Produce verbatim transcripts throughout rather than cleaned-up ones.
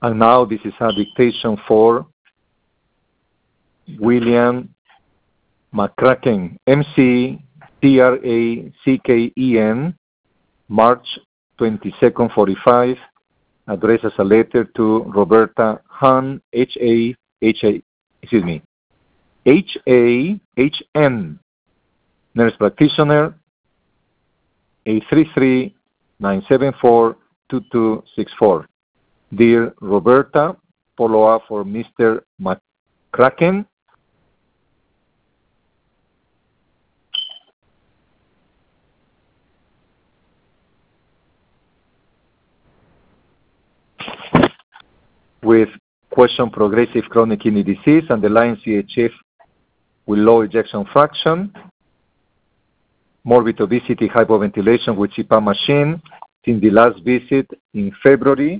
And now this is a dictation for William McCracken, M C T R A C K E N, March twenty-second, forty-five, addressed as a letter to Roberta Hahn, H A H A, excuse me, H A H N, nurse practitioner, eight three three, nine seven four, two two six four. Dear Roberta, follow up for Mister McCracken. With question progressive chronic kidney disease, underlying C H F with low ejection fraction, morbid obesity, hypoventilation with C PAP machine since the last visit in February,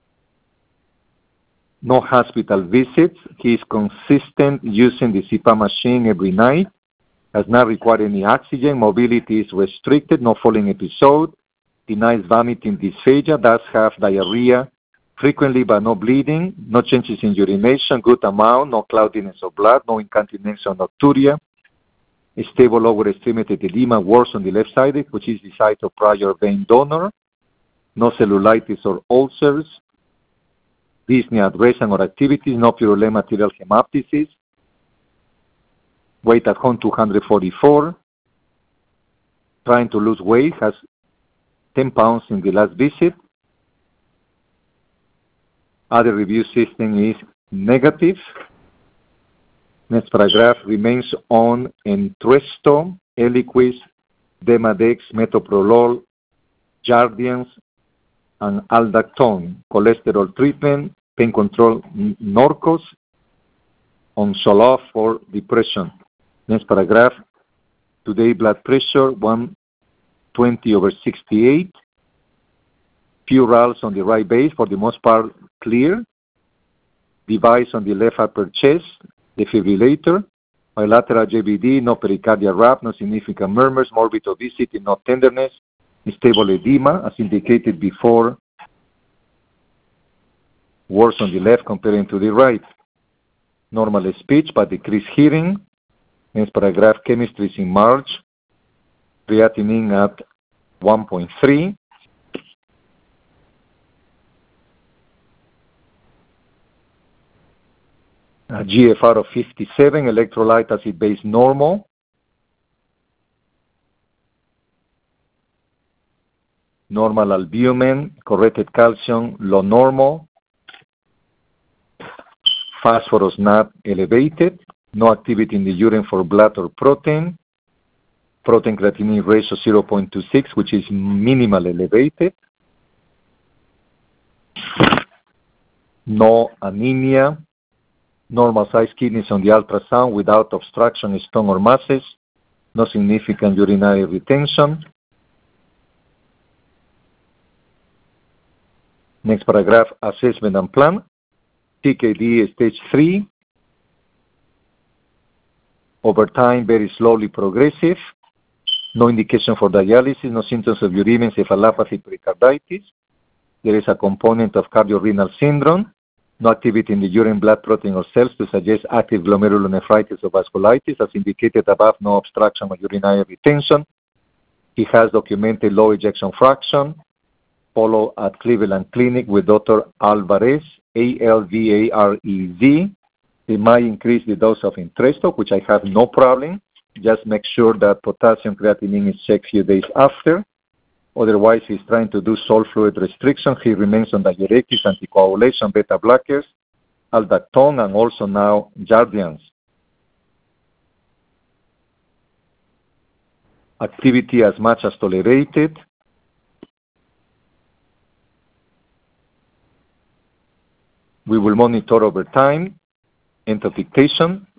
no hospital visits. He is consistent using the C PAP machine every night, has not required any oxygen, mobility is restricted, no falling episode, denies vomiting, dysphagia, does have diarrhea frequently but no bleeding, no changes in urination, good amount, no cloudiness of blood, no incontinence or nocturia, a stable lower extremity edema worse on the left side, which is the site of prior vein donor, no cellulitis or ulcers, dyspnea at rest and or activities, no purulent material hemoptysis, weight at home two hundred forty-four, trying to lose weight, has ten pounds in the last visit. Other review system is negative. Next paragraph, remains on Entresto, Eliquis, Demodex, Metoprolol, Jardiance, and Aldactone. Cholesterol treatment, pain control, Norcos, on Zoloft for depression. Next paragraph, today blood pressure one twenty over sixty-eight. Few rals on the right base, for the most part clear. Device on the left upper chest, defibrillator. Bilateral J B D, no pericardial wrap, no significant murmurs, morbid obesity, no tenderness, stable edema, as indicated before, worse on the left comparing to the right. Normal speech but decreased hearing. Next paragraph, chemistry is in March. Creatinine at one point three. A G F R of fifty-seven, electrolyte acid base normal. Normal albumin, corrected calcium, low normal. Phosphorus not elevated. No activity in the urine for blood or protein. Protein creatinine ratio zero point two six, which is minimal elevated. No anemia. Normal size kidneys on the ultrasound without obstruction, stone or masses. No significant urinary retention. Next paragraph, assessment and plan. T K D stage three. Over time, very slowly progressive. No indication for dialysis, no symptoms of uremia, encephalopathy, pericarditis. There is a component of cardiorenal syndrome. No activity in the urine, blood, protein, or cells to suggest active glomerulonephritis or vasculitis. As indicated above, no obstruction or urinary retention. He has documented low ejection fraction. Follow at Cleveland Clinic with Doctor Alvarez, A L V A R E Z. They might increase the dose of Entresto, which I have no problem. Just make sure that potassium creatinine is checked few days after. Otherwise, he's trying to do salt fluid restriction. He remains on diuretics, anticoagulation, beta blockers, Aldactone, and also now Jardiance. Activity as much as tolerated. We will monitor over time. End of dictation.